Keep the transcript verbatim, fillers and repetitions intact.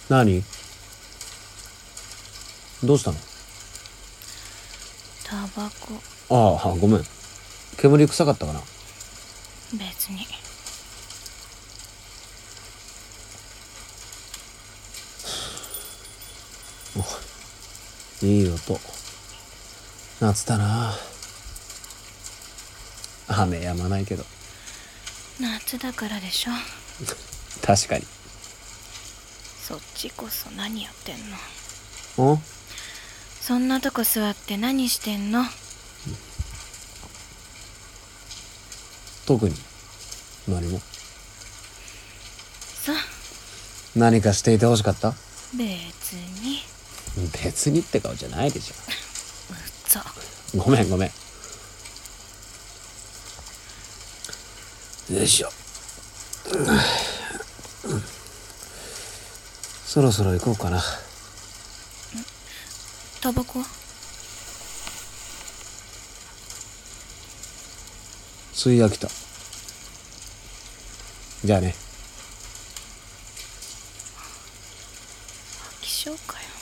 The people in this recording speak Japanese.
何？どうしたの？ タバコ。 ああ、ごめん。煙臭かったかな。 別に。 いい音。夏だな。雨やまないけど。 夏だからでしょ。 確かに。 そっちこそ何やってんん？ の？そんなとこ座って何してんの？ 特に何も。 さ、 何かしていてほしかった？ 別に。 別にって顔じゃないでしうっざ。 ょ。ごめんごめん。よいしょ。そろそろ行こうかな。 タバコは？ 吸い飽きた。じゃあね。 飽き性かよ。